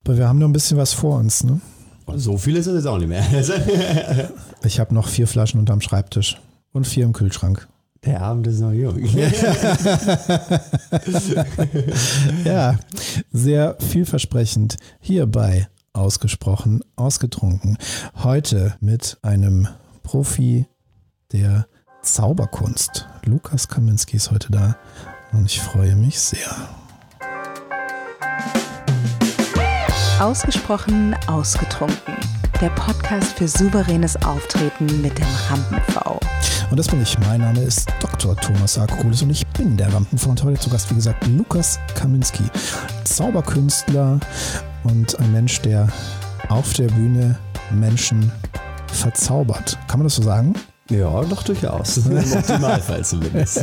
Aber wir haben noch ein bisschen was vor uns, ne? So viel ist es jetzt auch nicht mehr. Ich habe noch 4 Flaschen unterm Schreibtisch und 4 im Kühlschrank. Der Abend ist noch jung. Ja, sehr vielversprechend hier bei Ausgesprochen Ausgetrunken. Heute mit einem Profi der Zauberkunst. Lukas Kaminski ist heute da und ich freue mich sehr. Ausgesprochen Ausgetrunken. Der Podcast für souveränes Auftreten mit dem Rampen-V. Und das bin ich. Mein Name ist Dr. Thomas Sarkokulis und ich bin der Rampen-V. Und heute zu Gast, wie gesagt, Lukas Kaminski. Zauberkünstler und ein Mensch, der auf der Bühne Menschen verzaubert. Kann man das so sagen? Ja, doch durchaus. Im Optimalfall zumindest.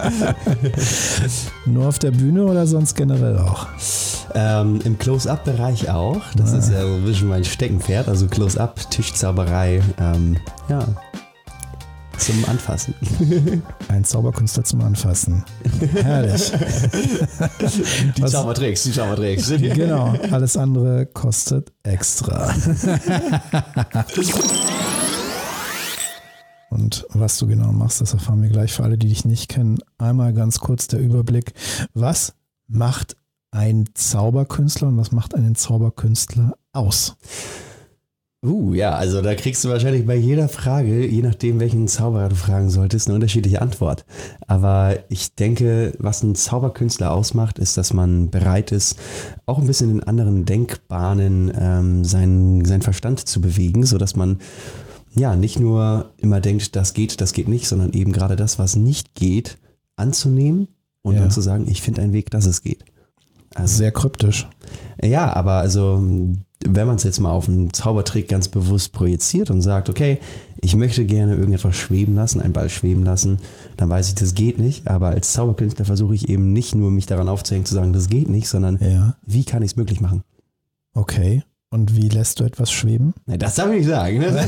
Nur auf der Bühne oder sonst generell auch? Im Close-Up-Bereich auch. Das ist ja so ein bisschen mein Steckenpferd. Also Close-Up, Tischzauberei, ja, zum Anfassen. Ein Zauberkünstler zum Anfassen. Herrlich. Die Zaubertricks. Genau, alles andere kostet extra. Und was du genau machst, das erfahren wir gleich. Für alle, die dich nicht kennen, einmal ganz kurz der Überblick. Was macht ein Zauberkünstler und was macht einen Zauberkünstler aus? Ja, also da kriegst du wahrscheinlich bei jeder Frage, je nachdem welchen Zauberer du fragen solltest, eine unterschiedliche Antwort. Aber ich denke, was ein Zauberkünstler ausmacht, ist, dass man bereit ist, auch ein bisschen in anderen Denkbahnen seinen Verstand zu bewegen, sodass man ja nicht nur immer denkt, das geht nicht, sondern eben gerade das, was nicht geht, anzunehmen und dann zu sagen, ich finde einen Weg, dass es geht. Also, sehr kryptisch. Ja, aber also wenn man es jetzt mal auf einen Zaubertrick ganz bewusst projiziert und sagt, okay, ich möchte gerne irgendetwas schweben lassen, einen Ball schweben lassen, dann weiß ich, das geht nicht. Aber als Zauberkünstler versuche ich eben nicht nur mich daran aufzuhängen, zu sagen, das geht nicht, sondern wie kann ich es möglich machen? Okay. Und wie lässt du etwas schweben? Na, das darf ich nicht sagen. Ne?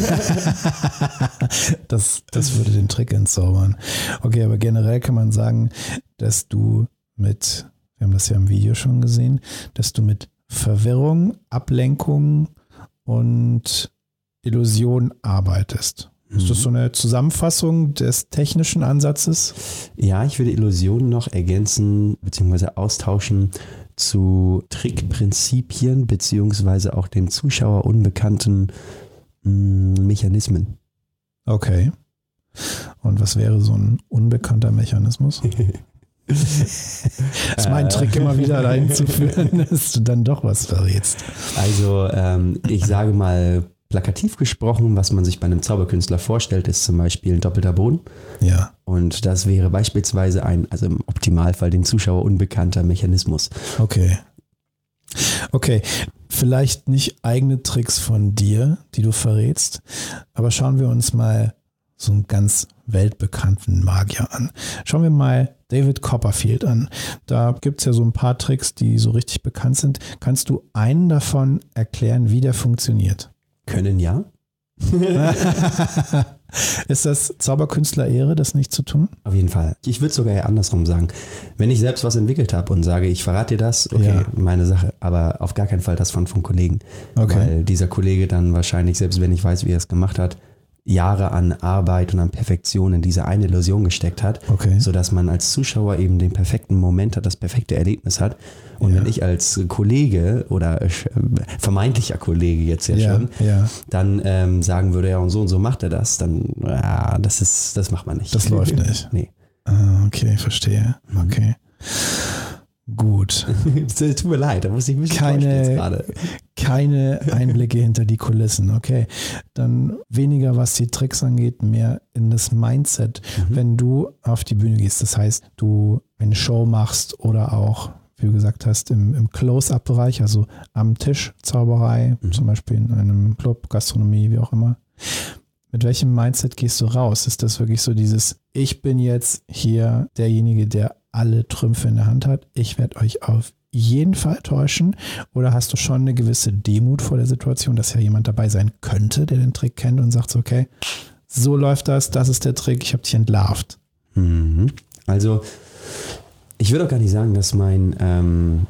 Das würde den Trick entzaubern. Okay, aber generell kann man sagen, dass du wir haben das ja im Video schon gesehen, dass du mit Verwirrung, Ablenkung und Illusion arbeitest. Ist das so eine Zusammenfassung des technischen Ansatzes? Ja, ich würde Illusionen noch ergänzen bzw. austauschen zu Trickprinzipien beziehungsweise auch dem Zuschauer unbekannten Mechanismen. Okay. Und was wäre so ein unbekannter Mechanismus? Das ist mein Trick, immer wieder dahin zu führen, dass du dann doch was verrätst. Also ich sage mal plakativ gesprochen, was man sich bei einem Zauberkünstler vorstellt, ist zum Beispiel ein doppelter Boden. Ja. Und das wäre beispielsweise also im Optimalfall dem Zuschauer unbekannter Mechanismus. Okay, vielleicht nicht eigene Tricks von dir, die du verrätst, aber schauen wir uns mal so einen ganz weltbekannten Magier an. Schauen wir mal David Copperfield an. Da gibt es ja so ein paar Tricks, die so richtig bekannt sind. Kannst du einen davon erklären, wie der funktioniert? Können ja. Ist das Zauberkünstler-Ehre, das nicht zu tun? Auf jeden Fall. Ich würde sogar eher andersrum sagen. Wenn ich selbst was entwickelt habe und sage, ich verrate dir das, okay, meine Sache, aber auf gar keinen Fall das von Kollegen. Okay. Weil dieser Kollege dann wahrscheinlich, selbst wenn ich weiß, wie er es gemacht hat, Jahre an Arbeit und an Perfektion in diese eine Illusion gesteckt hat, sodass man als Zuschauer eben den perfekten Moment hat, das perfekte Erlebnis hat. Und wenn ich als Kollege oder vermeintlicher Kollege jetzt schon, dann sagen würde, ja und so macht er das, dann das macht man nicht. Das läuft nicht. Nee. Okay, verstehe. Okay. Gut. Tut mir leid, da muss ich mich vorstellen gerade. Keine Einblicke hinter die Kulissen. Okay, dann weniger, was die Tricks angeht, mehr in das Mindset, wenn du auf die Bühne gehst. Das heißt, du eine Show machst oder auch, wie du gesagt hast, im Close-Up-Bereich, also am Tisch Zauberei, zum Beispiel in einem Club, Gastronomie, wie auch immer. Mit welchem Mindset gehst du raus? Ist das wirklich so dieses, ich bin jetzt hier derjenige, der alle Trümpfe in der Hand hat, ich werde euch auf jeden Fall täuschen? Oder hast du schon eine gewisse Demut vor der Situation, dass ja jemand dabei sein könnte, der den Trick kennt und sagt so, okay, so läuft das ist der Trick, ich habe dich entlarvt? Also ich würde auch gar nicht sagen, dass mein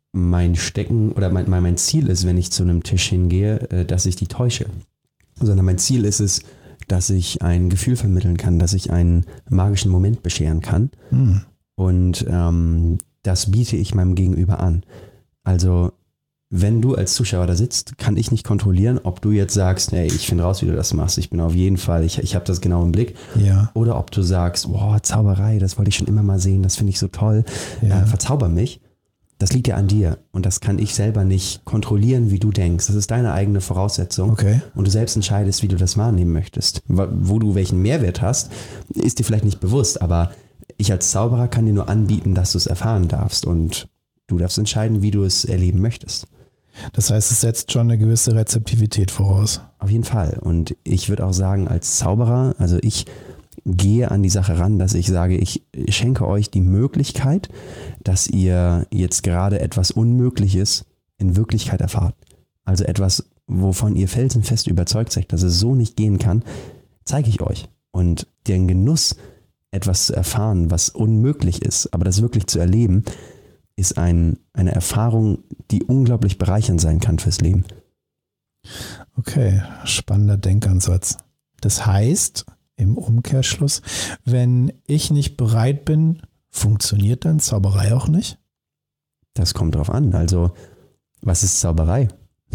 mein Stecken oder mein Ziel ist, wenn ich zu einem Tisch hingehe, dass ich die täusche. Sondern mein Ziel ist es, dass ich ein Gefühl vermitteln kann, dass ich einen magischen Moment bescheren kann. Und das biete ich meinem Gegenüber an. Also wenn du als Zuschauer da sitzt, kann ich nicht kontrollieren, ob du jetzt sagst, hey, ich finde raus, wie du das machst. Ich bin auf jeden Fall, ich habe das genau im Blick. Ja. Oder ob du sagst, boah, Zauberei, das wollte ich schon immer mal sehen, das finde ich so toll. Ja. Verzauber mich. Das liegt ja an dir und das kann ich selber nicht kontrollieren, wie du denkst. Das ist deine eigene Voraussetzung. Okay. Und du selbst entscheidest, wie du das wahrnehmen möchtest. Wo du welchen Mehrwert hast, ist dir vielleicht nicht bewusst, aber ich als Zauberer kann dir nur anbieten, dass du es erfahren darfst und du darfst entscheiden, wie du es erleben möchtest. Das heißt, es setzt schon eine gewisse Rezeptivität voraus. Auf jeden Fall. Und ich würde auch sagen, als Zauberer, also ich gehe an die Sache ran, dass ich sage, ich schenke euch die Möglichkeit, dass ihr jetzt gerade etwas Unmögliches in Wirklichkeit erfahrt. Also etwas, wovon ihr felsenfest überzeugt seid, dass es so nicht gehen kann, zeige ich euch. Und den Genuss, etwas zu erfahren, was unmöglich ist, aber das wirklich zu erleben, ist eine Erfahrung, die unglaublich bereichernd sein kann fürs Leben. Okay, spannender Denkansatz. Das heißt, im Umkehrschluss, wenn ich nicht bereit bin, funktioniert dann Zauberei auch nicht? Das kommt drauf an. Also, was ist Zauberei?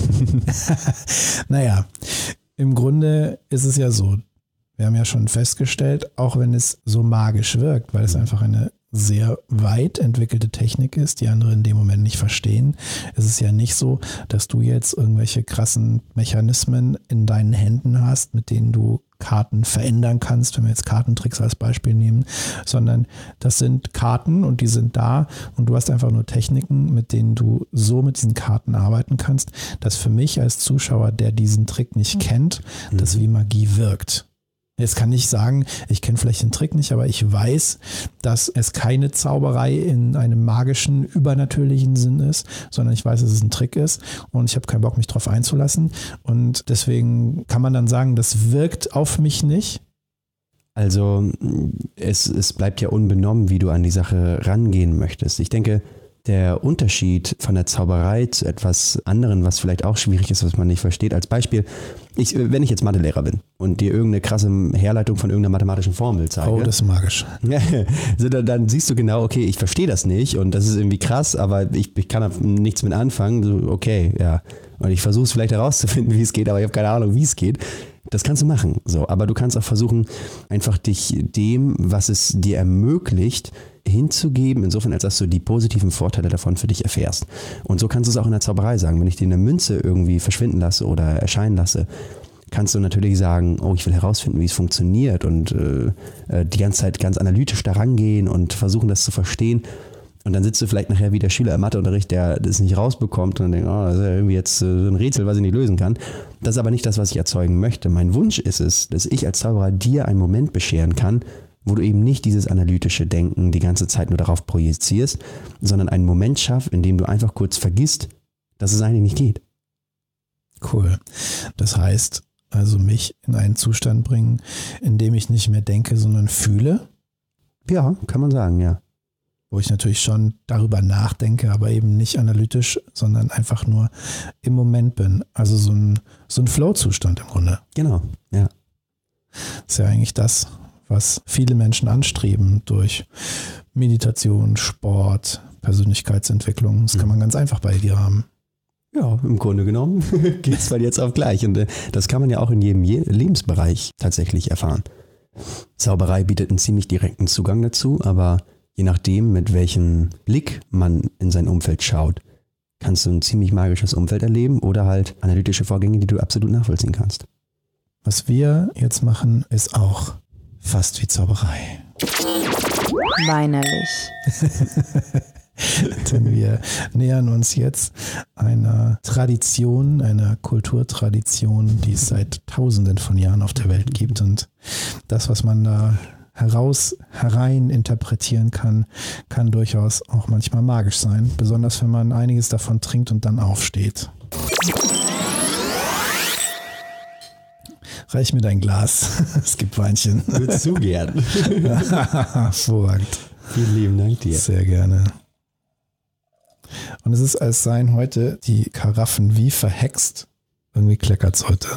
Naja, im Grunde ist es ja so, wir haben ja schon festgestellt, auch wenn es so magisch wirkt, weil es einfach eine sehr weit entwickelte Technik ist, die andere in dem Moment nicht verstehen. Es ist ja nicht so, dass du jetzt irgendwelche krassen Mechanismen in deinen Händen hast, mit denen du Karten verändern kannst, wenn wir jetzt Kartentricks als Beispiel nehmen, sondern das sind Karten und die sind da und du hast einfach nur Techniken, mit denen du so mit diesen Karten arbeiten kannst, dass für mich als Zuschauer, der diesen Trick nicht kennt, das wie Magie wirkt. Jetzt kann ich sagen, ich kenne vielleicht den Trick nicht, aber ich weiß, dass es keine Zauberei in einem magischen, übernatürlichen Sinn ist, sondern ich weiß, dass es ein Trick ist und ich habe keinen Bock, mich drauf einzulassen. Und deswegen kann man dann sagen, das wirkt auf mich nicht. Also es bleibt ja unbenommen, wie du an die Sache rangehen möchtest. Ich denke, der Unterschied von der Zauberei zu etwas anderem, was vielleicht auch schwierig ist, was man nicht versteht. Als Beispiel, wenn ich jetzt Mathelehrer bin und dir irgendeine krasse Herleitung von irgendeiner mathematischen Formel zeige. Oh, das ist magisch. Dann siehst du genau, okay, ich verstehe das nicht und das ist irgendwie krass, aber ich kann da nichts mit anfangen. So, okay, ja. Und ich versuche es vielleicht herauszufinden, wie es geht, aber ich habe keine Ahnung, wie es geht. Das kannst du machen. So, aber du kannst auch versuchen, einfach dich dem, was es dir ermöglicht, hinzugeben, insofern, als dass du die positiven Vorteile davon für dich erfährst. Und so kannst du es auch in der Zauberei sagen. Wenn ich dir eine Münze irgendwie verschwinden lasse oder erscheinen lasse, kannst du natürlich sagen, oh, ich will herausfinden, wie es funktioniert und die ganze Zeit ganz analytisch da rangehen und versuchen, das zu verstehen. Und dann sitzt du vielleicht nachher wie der Schüler im Matheunterricht, der das nicht rausbekommt und dann denkt, oh, das ist ja irgendwie jetzt so ein Rätsel, was ich nicht lösen kann. Das ist aber nicht das, was ich erzeugen möchte. Mein Wunsch ist es, dass ich als Zauberer dir einen Moment bescheren kann, wo du eben nicht dieses analytische Denken die ganze Zeit nur darauf projizierst, sondern einen Moment schaffst, in dem du einfach kurz vergisst, dass es eigentlich nicht geht. Cool. Das heißt, also mich in einen Zustand bringen, in dem ich nicht mehr denke, sondern fühle? Ja, kann man sagen, ja. Wo ich natürlich schon darüber nachdenke, aber eben nicht analytisch, sondern einfach nur im Moment bin. Also so ein Flow-Zustand im Grunde. Genau, ja. Das ist ja eigentlich das, was viele Menschen anstreben durch Meditation, Sport, Persönlichkeitsentwicklung. Das kann man ganz einfach bei dir haben. Ja, im Grunde genommen geht es von jetzt auf gleich. Und das kann man ja auch in jedem Lebensbereich tatsächlich erfahren. Zauberei bietet einen ziemlich direkten Zugang dazu, aber je nachdem, mit welchem Blick man in sein Umfeld schaut, kannst du ein ziemlich magisches Umfeld erleben oder halt analytische Vorgänge, die du absolut nachvollziehen kannst. Was wir jetzt machen, ist auch fast wie Zauberei. Weinerlich. Denn wir nähern uns jetzt einer Tradition, einer Kulturtradition, die es seit Tausenden von Jahren auf der Welt gibt. Und das, was man da herein interpretieren kann durchaus auch manchmal magisch sein. Besonders wenn man einiges davon trinkt und dann aufsteht. Reich mir dein Glas. Es gibt Weinchen. Würdest du gern? Hervorragend. Vielen lieben Dank dir. Sehr gerne. Und es ist, als seien heute die Karaffen wie verhext. Irgendwie kleckert es heute.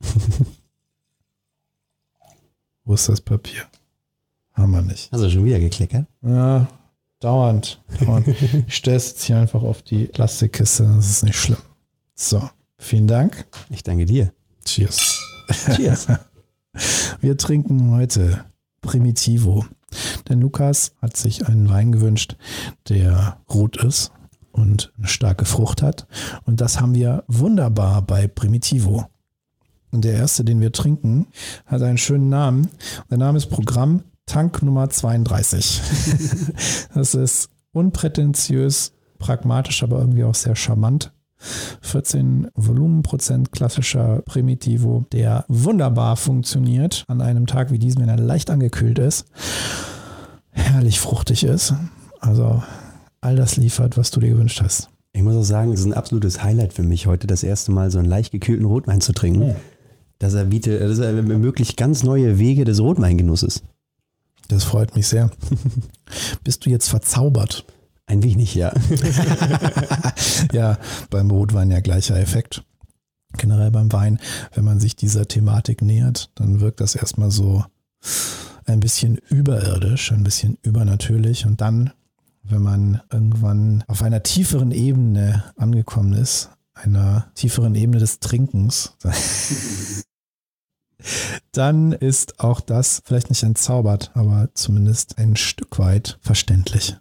Wo ist das Papier? Haben wir nicht. Hast du schon wieder gekleckert? Ja, dauernd. Ich stelle es jetzt hier einfach auf die Plastikkiste. Das ist nicht schlimm. So, vielen Dank. Ich danke dir. Cheers. Cheers. Wir trinken heute Primitivo. Denn Lukas hat sich einen Wein gewünscht, der rot ist und eine starke Frucht hat. Und das haben wir wunderbar bei Primitivo. Und der erste, den wir trinken, hat einen schönen Namen. Der Name ist Programm Tank Nummer 32. Das ist unprätentiös, pragmatisch, aber irgendwie auch sehr charmant. 14 Volumenprozent klassischer Primitivo, der wunderbar funktioniert an einem Tag wie diesem, wenn er leicht angekühlt ist, herrlich fruchtig ist. Also all das liefert, was du dir gewünscht hast. Ich muss auch sagen, es ist ein absolutes Highlight für mich, heute das erste Mal so einen leicht gekühlten Rotwein zu trinken. Ja. Dass er ermöglicht ganz neue Wege des Rotweingenusses. Das freut mich sehr. Bist du jetzt verzaubert? Ein wenig, ja. Ja, beim Rotwein ja gleicher Effekt. Generell beim Wein, wenn man sich dieser Thematik nähert, dann wirkt das erstmal so ein bisschen überirdisch, ein bisschen übernatürlich. Und dann, wenn man irgendwann auf einer tieferen Ebene angekommen ist, einer tieferen Ebene des Trinkens, dann ist auch das vielleicht nicht entzaubert, aber zumindest ein Stück weit verständlich.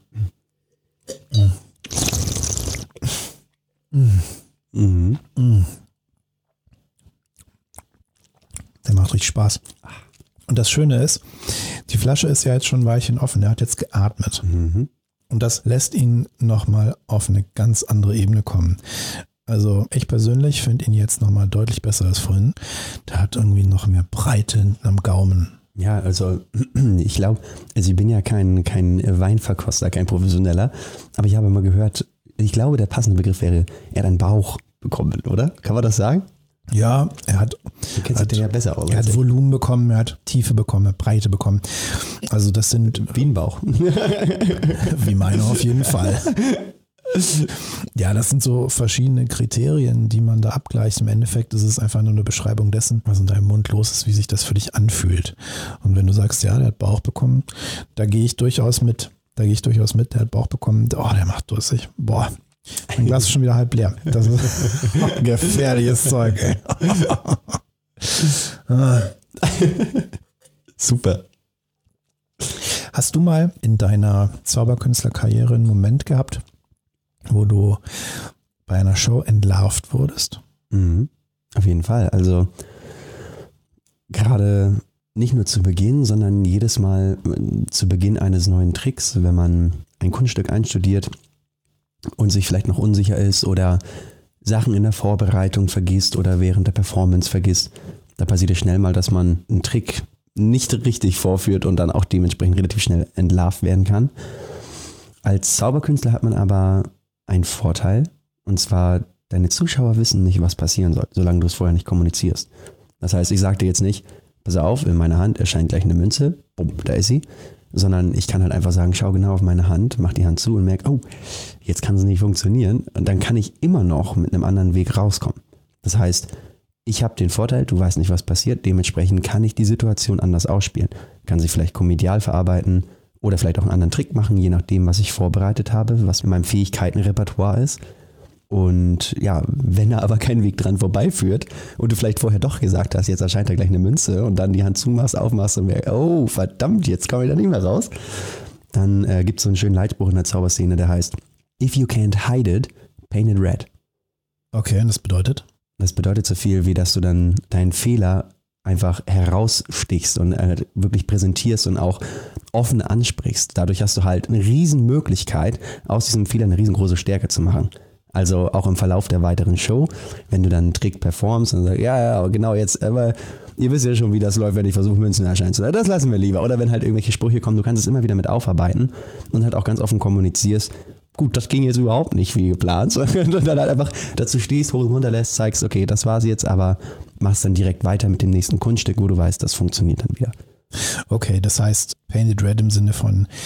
Der macht richtig Spaß. Und das Schöne ist, die Flasche ist ja jetzt schon ein Weilchen offen. Der hat jetzt geatmet. Und das lässt ihn nochmal auf eine ganz andere Ebene kommen. Also ich persönlich finde ihn jetzt nochmal deutlich besser als vorhin. Der hat irgendwie noch mehr Breite hinten am Gaumen. Ja, also ich glaube, ich bin ja kein Weinverkoster, kein Professioneller, aber ich habe mal gehört, ich glaube, der passende Begriff wäre, er hat einen Bauch bekommen, oder? Kann man das sagen? Ja, er hat, du kennst dich ja besser aus. Er hat Volumen bekommen, er hat Tiefe bekommen, er hat Breite bekommen. Also das sind... Wie ein Bauch. Wie meine auf jeden Fall. Ja, das sind so verschiedene Kriterien, die man da abgleicht. Im Endeffekt ist es einfach nur eine Beschreibung dessen, was in deinem Mund los ist, wie sich das für dich anfühlt. Und wenn du sagst, ja, der hat Bauch bekommen, da gehe ich durchaus mit. Der hat Bauch bekommen, oh, der macht durstig. Boah, mein Glas ist schon wieder halb leer. Das ist gefährliches Zeug, ey. Super. Hast du mal in deiner Zauberkünstlerkarriere einen Moment gehabt, wo du bei einer Show entlarvt wurdest? Auf jeden Fall. Also gerade nicht nur zu Beginn, sondern jedes Mal zu Beginn eines neuen Tricks, wenn man ein Kunststück einstudiert und sich vielleicht noch unsicher ist oder Sachen in der Vorbereitung vergisst oder während der Performance vergisst, da passiert es schnell mal, dass man einen Trick nicht richtig vorführt und dann auch dementsprechend relativ schnell entlarvt werden kann. Als Zauberkünstler hat man aber einen Vorteil, und zwar deine Zuschauer wissen nicht, was passieren soll, solange du es vorher nicht kommunizierst. Das heißt, ich sage dir jetzt nicht, pass auf, in meiner Hand erscheint gleich eine Münze, bumm, da ist sie, sondern ich kann halt einfach sagen, schau genau auf meine Hand, mach die Hand zu und merke, oh, jetzt kann es nicht funktionieren, und dann kann ich immer noch mit einem anderen Weg rauskommen. Das heißt, ich habe den Vorteil, du weißt nicht, was passiert, dementsprechend kann ich die Situation anders ausspielen, kann sie vielleicht komödial verarbeiten oder vielleicht auch einen anderen Trick machen, je nachdem, was ich vorbereitet habe, was in meinem Fähigkeitenrepertoire ist. Und ja, wenn da aber kein Weg dran vorbeiführt und du vielleicht vorher doch gesagt hast, jetzt erscheint da gleich eine Münze und dann die Hand zumachst, aufmachst und merkst, oh verdammt, jetzt komme ich da nicht mehr raus, dann gibt es so einen schönen Leitspruch in der Zauberszene, der heißt, if you can't hide it, paint it red. Okay, und das bedeutet? Das bedeutet so viel, wie dass du dann deinen Fehler einfach herausstichst und wirklich präsentierst und auch offen ansprichst. Dadurch hast du halt eine riesen Möglichkeit, aus diesem Fehler eine riesengroße Stärke zu machen. Also auch im Verlauf der weiteren Show, wenn du dann einen Trick performst und sagst, ja, genau jetzt, aber ihr wisst ja schon, wie das läuft, wenn ich versuche, Münzen erscheinen zu lassen. Das lassen wir lieber. Oder wenn halt irgendwelche Sprüche kommen, du kannst es immer wieder mit aufarbeiten und halt auch ganz offen kommunizierst, gut, das ging jetzt überhaupt nicht wie geplant, und dann halt einfach dazu stehst, hoch und runter lässt, zeigst, okay, das war's jetzt, aber machst dann direkt weiter mit dem nächsten Kunststück, wo du weißt, das funktioniert dann wieder. Okay, das heißt, painted red im Sinne von,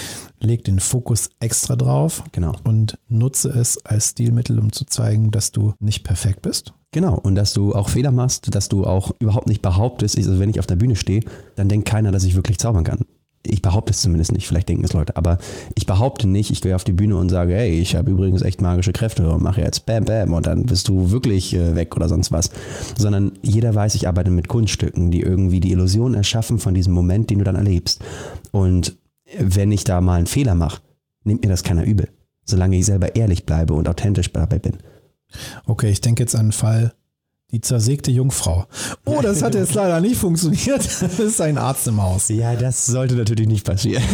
leg den Fokus extra drauf und nutze es als Stilmittel, um zu zeigen, dass du nicht perfekt bist. Genau, und dass du auch Fehler machst, dass du auch überhaupt nicht behauptest, also wenn ich auf der Bühne stehe, dann denkt keiner, dass ich wirklich zaubern kann. Ich behaupte es zumindest nicht, vielleicht denken es Leute, aber ich behaupte nicht, ich gehe auf die Bühne und sage, hey, ich habe übrigens echt magische Kräfte und mache jetzt Bam Bam und dann bist du wirklich weg oder sonst was. Sondern jeder weiß, ich arbeite mit Kunststücken, die irgendwie die Illusion erschaffen von diesem Moment, den du dann erlebst. Und wenn ich da mal einen Fehler mache, nimmt mir das keiner übel, solange ich selber ehrlich bleibe und authentisch dabei bin. Okay, ich denke jetzt an einen Fall, die zersägte Jungfrau. Oh, das hat jetzt leider nicht funktioniert. Das ist ein Arzt im Haus. Ja, das sollte natürlich nicht passieren.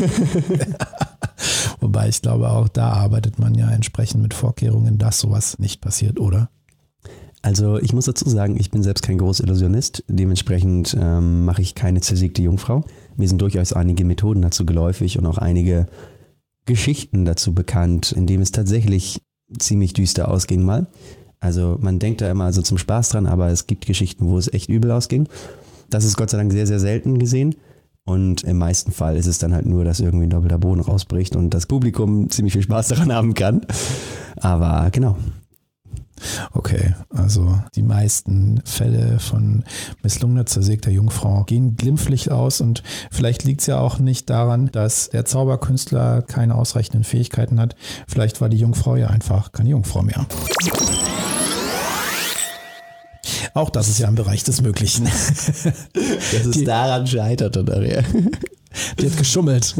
Wobei ich glaube, auch da arbeitet man ja entsprechend mit Vorkehrungen, dass sowas nicht passiert, oder? Also ich muss dazu sagen, ich bin selbst kein Großillusionist. Dementsprechend mache ich keine zersägte Jungfrau. Mir sind durchaus einige Methoden dazu geläufig und auch einige Geschichten dazu bekannt, in denen es tatsächlich ziemlich düster ausging mal. Also man denkt da immer also zum Spaß dran, aber es gibt Geschichten, wo es echt übel ausging. Das ist Gott sei Dank sehr, sehr selten gesehen. Und im meisten Fall ist es dann halt nur, dass irgendwie ein doppelter Boden rausbricht und das Publikum ziemlich viel Spaß daran haben kann. Aber genau. Okay, also die meisten Fälle von misslungener zersägter Jungfrau gehen glimpflich aus und vielleicht liegt es ja auch nicht daran, dass der Zauberkünstler keine ausreichenden Fähigkeiten hat. Vielleicht war die Jungfrau ja einfach keine Jungfrau mehr. Auch das ist ja im Bereich des Möglichen. Dass es daran scheiterte nachher. Die hat geschummelt.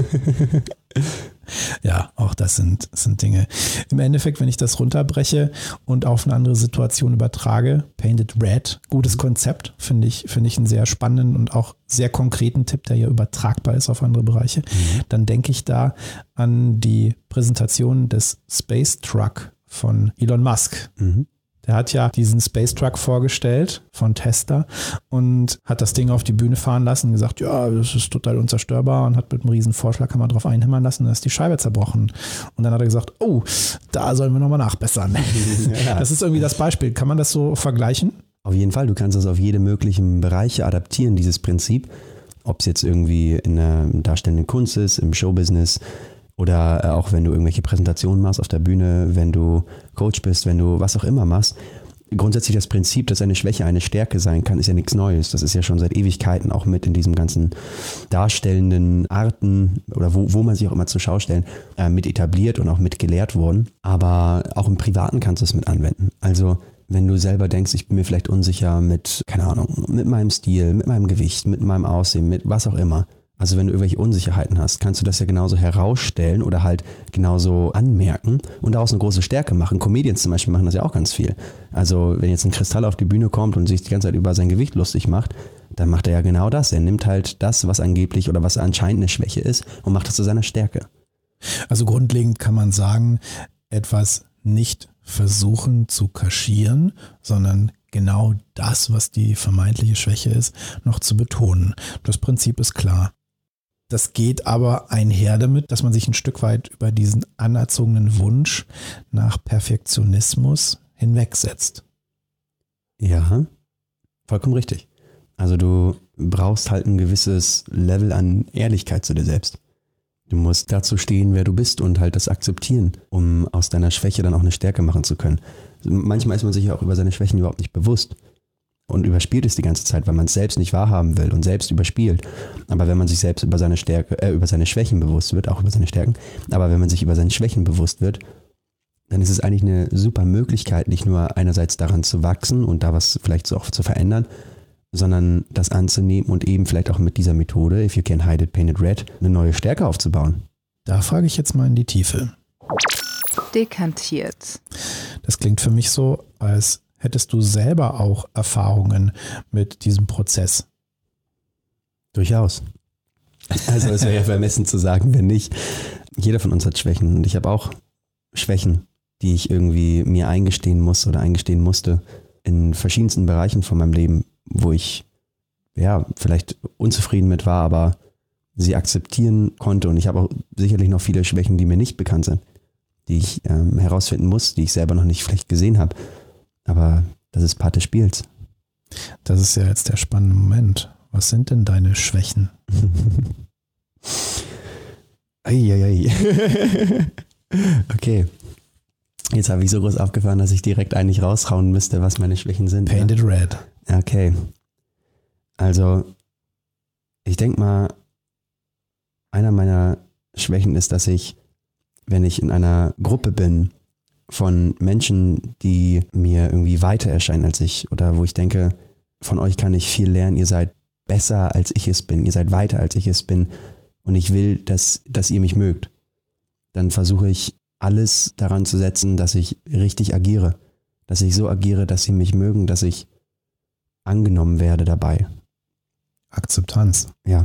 Ja, auch das sind Dinge. Im Endeffekt, wenn ich das runterbreche und auf eine andere Situation übertrage, Painted Red, gutes Konzept, finde ich einen sehr spannenden und auch sehr konkreten Tipp, der ja übertragbar ist auf andere Bereiche. Dann denke ich da an die Präsentation des Space Truck von Elon Musk. Der hat ja diesen Space Truck vorgestellt von Tesla und hat das Ding auf die Bühne fahren lassen und gesagt, ja, das ist total unzerstörbar und hat mit einem riesen Vorschlaghammer drauf einhämmern lassen und dann ist die Scheibe zerbrochen. Und dann hat er gesagt, oh, da sollen wir nochmal nachbessern. Ja. Das ist irgendwie das Beispiel. Kann man das so vergleichen? Auf jeden Fall. Du kannst das auf jede möglichen Bereiche adaptieren, dieses Prinzip. Ob es jetzt irgendwie in der darstellenden Kunst ist, im Showbusiness, oder auch wenn du irgendwelche Präsentationen machst auf der Bühne, wenn du Coach bist, wenn du was auch immer machst. Grundsätzlich das Prinzip, dass eine Schwäche eine Stärke sein kann, ist ja nichts Neues. Das ist ja schon seit Ewigkeiten auch mit in diesem ganzen darstellenden Arten oder wo man sich auch immer zur Schau stellen, mit etabliert und auch mit gelehrt worden. Aber auch im Privaten kannst du es mit anwenden. Also wenn du selber denkst, ich bin mir vielleicht unsicher mit, keine Ahnung, mit meinem Stil, mit meinem Gewicht, mit meinem Aussehen, mit was auch immer. Also wenn du irgendwelche Unsicherheiten hast, kannst du das ja genauso herausstellen oder halt genauso anmerken und daraus eine große Stärke machen. Comedians zum Beispiel machen das ja auch ganz viel. Also wenn jetzt ein Kristall auf die Bühne kommt und sich die ganze Zeit über sein Gewicht lustig macht, dann macht er ja genau das. Er nimmt halt das, was angeblich oder was anscheinend eine Schwäche ist und macht das zu seiner Stärke. Also grundlegend kann man sagen, etwas nicht versuchen zu kaschieren, sondern genau das, was die vermeintliche Schwäche ist, noch zu betonen. Das Prinzip ist klar. Das geht aber einher damit, dass man sich ein Stück weit über diesen anerzogenen Wunsch nach Perfektionismus hinwegsetzt. Ja, vollkommen richtig. Also du brauchst halt ein gewisses Level an Ehrlichkeit zu dir selbst. Du musst dazu stehen, wer du bist und halt das akzeptieren, um aus deiner Schwäche dann auch eine Stärke machen zu können. Manchmal ist man sich ja auch über seine Schwächen überhaupt nicht bewusst und überspielt es die ganze Zeit, weil man es selbst nicht wahrhaben will und selbst überspielt. Aber wenn man sich selbst über seine über seine Schwächen bewusst wird, auch über seine Stärken, aber wenn man sich über seine Schwächen bewusst wird, dann ist es eigentlich eine super Möglichkeit, nicht nur einerseits daran zu wachsen und da was vielleicht so auch zu verändern, sondern das anzunehmen und eben vielleicht auch mit dieser Methode, if you can hide it, paint it red, eine neue Stärke aufzubauen. Da frage ich jetzt mal in die Tiefe. Dekantiert. Das klingt für mich so, als hättest du selber auch Erfahrungen mit diesem Prozess. Durchaus. Also es wäre ja vermessen zu sagen, wenn nicht. Jeder von uns hat Schwächen und ich habe auch Schwächen, die ich irgendwie mir eingestehen muss oder eingestehen musste in verschiedensten Bereichen von meinem Leben, wo ich ja vielleicht unzufrieden mit war, aber sie akzeptieren konnte. Und ich habe auch sicherlich noch viele Schwächen, die mir nicht bekannt sind, die ich herausfinden muss, die ich selber noch nicht vielleicht gesehen habe. Aber das ist Part des Spiels. Das ist ja jetzt der spannende Moment. Was sind denn deine Schwächen? Okay. Jetzt habe ich so groß aufgefahren, dass ich direkt eigentlich raushauen müsste, was meine Schwächen sind. Painted Red. Okay. Also, ich denke mal, einer meiner Schwächen ist, dass ich, wenn ich in einer Gruppe bin von Menschen, die mir irgendwie weiter erscheinen als ich oder wo ich denke, von euch kann ich viel lernen, ihr seid besser als ich es bin, ihr seid weiter als ich es bin und ich will, dass ihr mich mögt, dann versuche ich alles daran zu setzen, dass ich richtig agiere, dass ich so agiere, dass sie mich mögen, dass ich angenommen werde dabei. Akzeptanz. Ja.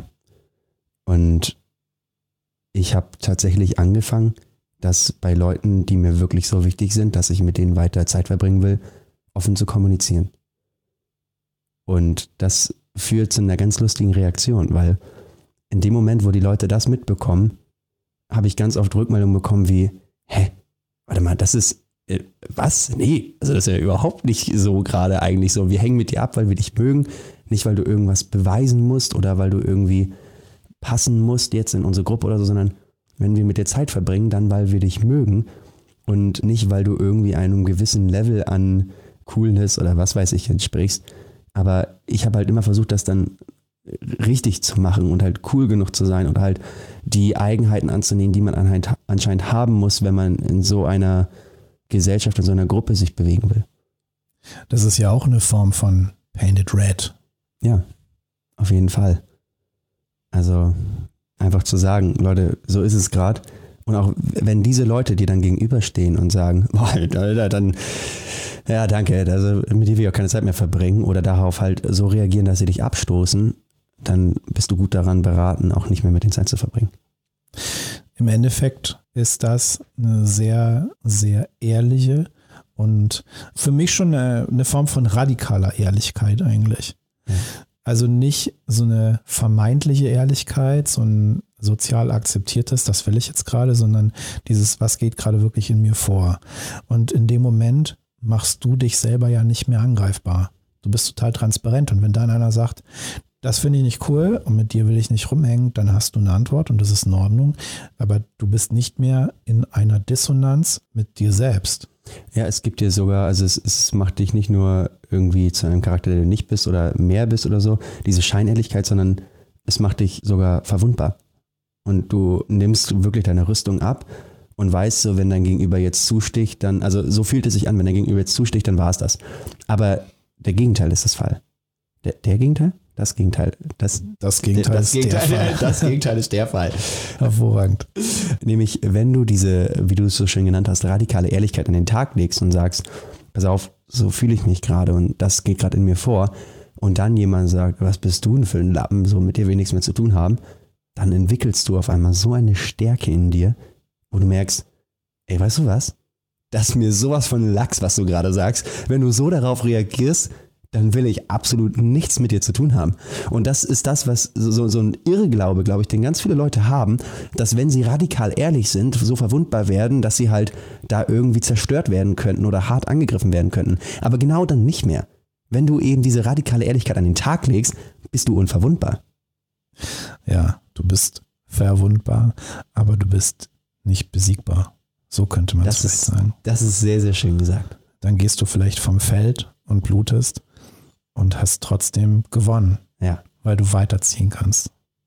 Und ich habe tatsächlich angefangen, dass bei Leuten, die mir wirklich so wichtig sind, dass ich mit denen weiter Zeit verbringen will, offen zu kommunizieren. Und das führt zu einer ganz lustigen Reaktion, weil in dem Moment, wo die Leute das mitbekommen, habe ich ganz oft Rückmeldungen bekommen wie, warte mal, das ist, was? Nee, also das ist ja überhaupt nicht so gerade eigentlich so. Wir hängen mit dir ab, weil wir dich mögen, nicht weil du irgendwas beweisen musst oder weil du irgendwie passen musst jetzt in unsere Gruppe oder so, sondern wenn wir mit dir Zeit verbringen, dann weil wir dich mögen und nicht, weil du irgendwie einem gewissen Level an Coolness oder was weiß ich entsprichst. Aber ich habe halt immer versucht, das dann richtig zu machen und halt cool genug zu sein und halt die Eigenheiten anzunehmen, die man anscheinend haben muss, wenn man in so einer Gesellschaft, in so einer Gruppe sich bewegen will. Das ist ja auch eine Form von Painted Red. Ja, auf jeden Fall. Also einfach zu sagen, Leute, so ist es gerade. Und auch wenn diese Leute, die dann gegenüberstehen und sagen, boah, Alter, dann, ja, danke, also mit dir will ich auch keine Zeit mehr verbringen oder darauf halt so reagieren, dass sie dich abstoßen, dann bist du gut daran beraten, auch nicht mehr mit denen Zeit zu verbringen. Im Endeffekt ist das eine sehr, sehr ehrliche und für mich schon eine Form von radikaler Ehrlichkeit eigentlich. Ja. Also nicht so eine vermeintliche Ehrlichkeit, so ein sozial akzeptiertes, das will ich jetzt gerade, sondern dieses, was geht gerade wirklich in mir vor. Und in dem Moment machst du dich selber ja nicht mehr angreifbar. Du bist total transparent und wenn dann einer sagt, das finde ich nicht cool und mit dir will ich nicht rumhängen, dann hast du eine Antwort und das ist in Ordnung. Aber du bist nicht mehr in einer Dissonanz mit dir selbst. Ja, es gibt dir sogar, also es macht dich nicht nur irgendwie zu einem Charakter, der du nicht bist oder mehr bist oder so, diese Scheinehrlichkeit, sondern es macht dich sogar verwundbar. Und du nimmst wirklich deine Rüstung ab und weißt so, wenn dein Gegenüber jetzt zusticht, dann, also so fühlt es sich an, wenn dein Gegenüber jetzt zusticht, dann war es das. Aber der Gegenteil ist das Fall. Der Gegenteil? Das Gegenteil. Das Gegenteil ist der Fall. Hervorragend. Nämlich, wenn du diese, wie du es so schön genannt hast, radikale Ehrlichkeit an den Tag legst und sagst, pass auf, so fühle ich mich gerade und das geht gerade in mir vor und dann jemand sagt, was bist du denn für ein Lappen, so mit dir will nichts mehr zu tun haben, dann entwickelst du auf einmal so eine Stärke in dir, wo du merkst, ey, weißt du was? Das ist mir sowas von Lachs, was du gerade sagst. Wenn du so darauf reagierst, dann will ich absolut nichts mit dir zu tun haben. Und das ist das, was so ein Irrglaube, glaube ich, den ganz viele Leute haben, dass wenn sie radikal ehrlich sind, so verwundbar werden, dass sie halt da irgendwie zerstört werden könnten oder hart angegriffen werden könnten. Aber genau dann nicht mehr. Wenn du eben diese radikale Ehrlichkeit an den Tag legst, bist du unverwundbar. Ja, du bist verwundbar, aber du bist nicht besiegbar. So könnte man es vielleicht sagen. Das ist sehr, sehr schön gesagt. Dann gehst du vielleicht vom Feld und blutest und hast trotzdem gewonnen. Ja. Weil du weiterziehen kannst.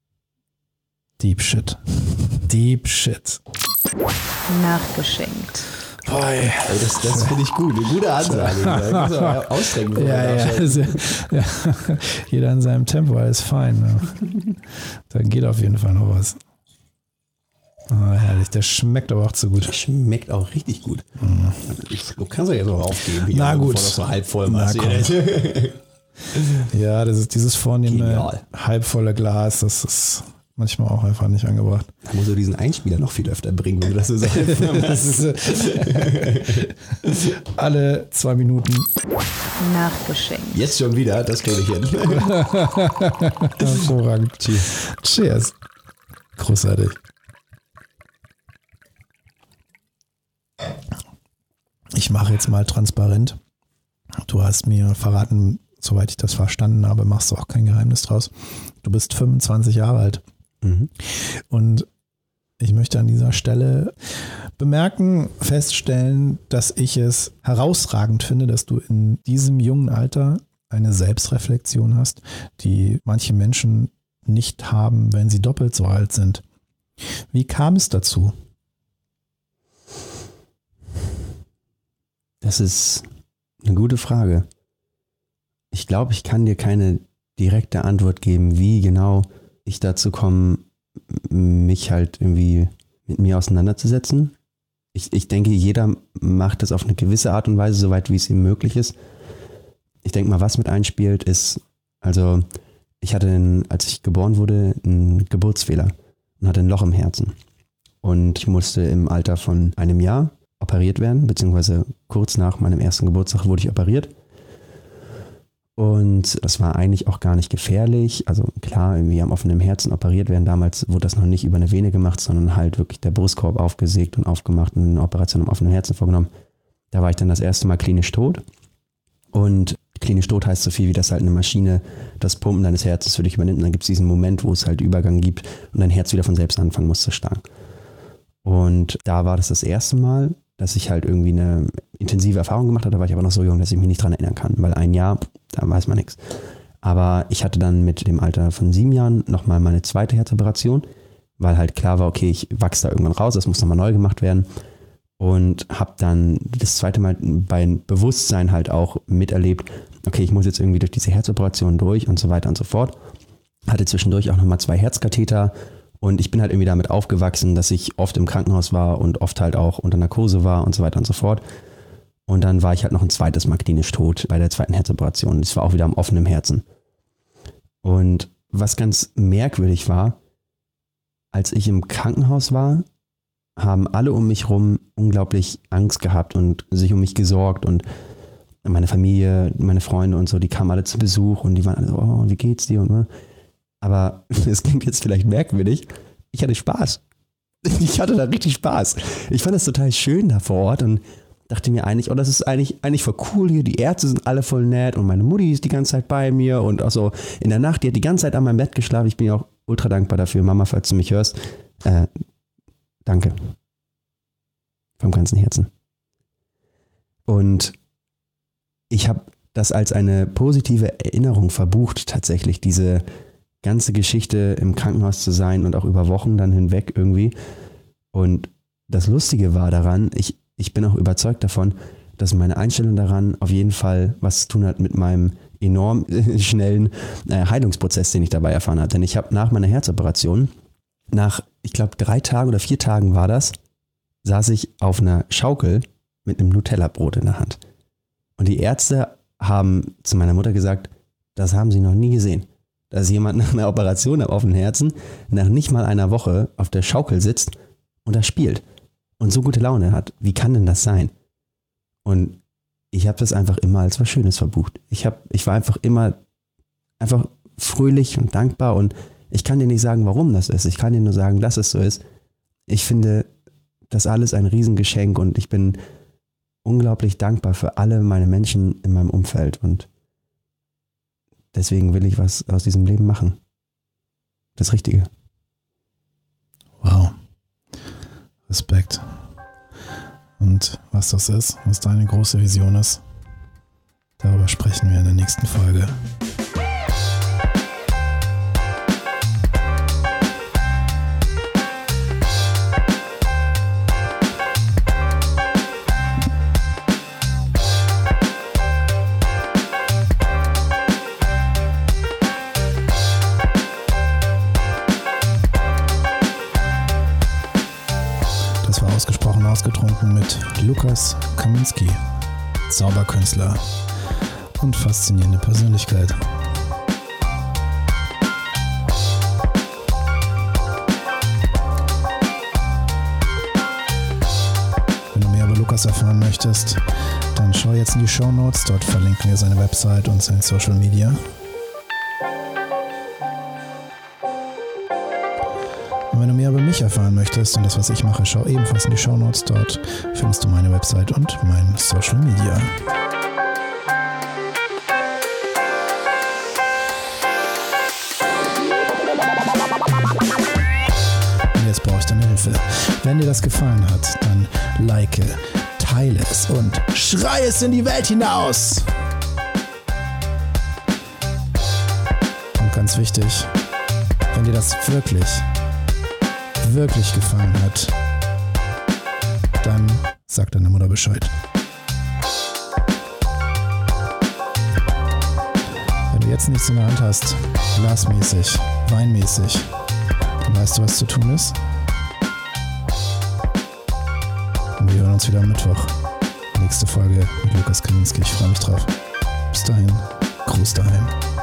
Deep Shit. Deep Shit. Nachgeschenkt. Boy, das finde ich gut. Eine gute Ansage. Da muss man ausstrecken. Ja. Jeder in seinem Tempo, alles fein. Ne? Da geht auf jeden Fall noch was. Oh, herrlich, der schmeckt aber auch zu gut. Der schmeckt auch richtig gut. Du kannst ja jetzt auch aufgeben. Na gut. Bevor das so halb voll machst. Ja, das ist dieses vornehme halbvolle Glas, das ist manchmal auch einfach nicht angebracht. Da musst du diesen Einspieler noch viel öfter bringen, wenn du das so sagst. Alle 2 Minuten. Nachgeschenkt. Jetzt schon wieder, das kriege ich hin. Hervorragend. Cheers. Großartig. Ich mache jetzt mal transparent. Du hast mir verraten, soweit ich das verstanden habe, machst du auch kein Geheimnis draus. Du bist 25 Jahre alt. Mhm. Und Ich möchte an dieser Stelle feststellen, dass ich es herausragend finde, dass du in diesem jungen Alter eine Selbstreflexion hast, die manche Menschen nicht haben, wenn sie doppelt so alt sind. Wie kam es dazu? Das ist eine gute Frage. Ich glaube, ich kann dir keine direkte Antwort geben, wie genau ich dazu komme, mich halt irgendwie mit mir auseinanderzusetzen. Ich denke, jeder macht das auf eine gewisse Art und Weise, soweit wie es ihm möglich ist. Ich denke mal, was mit einspielt, ist, also ich hatte, als ich geboren wurde, einen Geburtsfehler und hatte ein Loch im Herzen. Und ich musste im Alter von 1 Jahr operiert werden, beziehungsweise kurz nach meinem ersten Geburtstag wurde ich operiert. Und das war eigentlich auch gar nicht gefährlich. Also klar, irgendwie am offenen Herzen operiert werden. Damals wurde das noch nicht über eine Vene gemacht, sondern halt wirklich der Brustkorb aufgesägt und aufgemacht und eine Operation am offenen Herzen vorgenommen. Da war ich dann das erste Mal klinisch tot. Und klinisch tot heißt so viel, wie dass halt eine Maschine das Pumpen deines Herzens für dich übernimmt. Und dann gibt es diesen Moment, wo es halt Übergang gibt und dein Herz wieder von selbst anfangen muss zu schlagen. Und da war das erste Mal, dass ich halt irgendwie eine intensive Erfahrung gemacht habe. Da war ich aber noch so jung, dass ich mich nicht dran erinnern kann, weil 1 Jahr, da weiß man nichts. Aber ich hatte dann mit dem Alter von 7 Jahren nochmal meine zweite Herzoperation, weil halt klar war, okay, ich wachse da irgendwann raus, das muss nochmal neu gemacht werden. Und habe dann das zweite Mal bei Bewusstsein halt auch miterlebt, okay, ich muss jetzt irgendwie durch diese Herzoperation durch und so weiter und so fort. Hatte zwischendurch auch nochmal 2 Herzkatheter. Und ich bin halt irgendwie damit aufgewachsen, dass ich oft im Krankenhaus war und oft halt auch unter Narkose war und so weiter und so fort. Und dann war ich halt noch ein zweites Mal klinisch tot bei der zweiten Herzoperation. Das war auch wieder am offenen Herzen. Und was ganz merkwürdig war, als ich im Krankenhaus war, haben alle um mich rum unglaublich Angst gehabt und sich um mich gesorgt. Und meine Familie, meine Freunde und so, die kamen alle zu Besuch und die waren alle so, oh, wie geht's dir? Und aber es klingt jetzt vielleicht merkwürdig, ich hatte Spaß. Ich hatte da richtig Spaß. Ich fand das total schön da vor Ort und dachte mir eigentlich, oh, das ist eigentlich voll cool hier, die Ärzte sind alle voll nett und meine Mutti ist die ganze Zeit bei mir und auch so in der Nacht, die hat die ganze Zeit an meinem Bett geschlafen. Ich bin ja auch ultra dankbar dafür. Mama, falls du mich hörst, danke. Vom ganzen Herzen. Und ich habe das als eine positive Erinnerung verbucht, tatsächlich, diese ganze Geschichte im Krankenhaus zu sein und auch über Wochen dann hinweg irgendwie. Und das Lustige war daran, ich bin auch überzeugt davon, dass meine Einstellung daran auf jeden Fall was zu tun hat mit meinem enorm schnellen Heilungsprozess, den ich dabei erfahren habe. Denn ich habe nach meiner Herzoperation, nach, ich glaube 3 Tagen oder 4 Tagen war das, saß ich auf einer Schaukel mit einem Nutella-Brot in der Hand. Und die Ärzte haben zu meiner Mutter gesagt, das haben sie noch nie gesehen. Dass jemand nach einer Operation am offenen Herzen nach nicht mal einer Woche auf der Schaukel sitzt und da spielt und so gute Laune hat. Wie kann denn das sein? Und ich habe das einfach immer als was Schönes verbucht. Ich war einfach immer einfach fröhlich und dankbar und ich kann dir nicht sagen, warum das ist. Ich kann dir nur sagen, dass es so ist. Ich finde das alles ein Riesengeschenk und ich bin unglaublich dankbar für alle meine Menschen in meinem Umfeld und deswegen will ich was aus diesem Leben machen. Das Richtige. Wow. Respekt. Und was das ist, was deine große Vision ist, darüber sprechen wir in der nächsten Folge. Ausgetrunken mit Lukas Kaminski, Zauberkünstler und faszinierende Persönlichkeit. Wenn du mehr über Lukas erfahren möchtest, dann schau jetzt in die Shownotes, dort verlinken wir seine Website und sein Social Media. Und wenn du mehr über mich erfahren möchtest und das, was ich mache, schau ebenfalls in die Shownotes. Dort findest du meine Website und mein Social Media. Und jetzt brauche ich deine Hilfe. Wenn dir das gefallen hat, dann like, teile es und schrei es in die Welt hinaus. Und ganz wichtig, wenn dir das wirklich gefallen hat, dann sag deiner Mutter Bescheid. Wenn du jetzt nichts in der Hand hast, glasmäßig, weinmäßig, dann weißt du, was zu tun ist. Und wir hören uns wieder am Mittwoch. Nächste Folge mit Lukas Kaminski. Ich freue mich drauf. Bis dahin, Gruß daheim.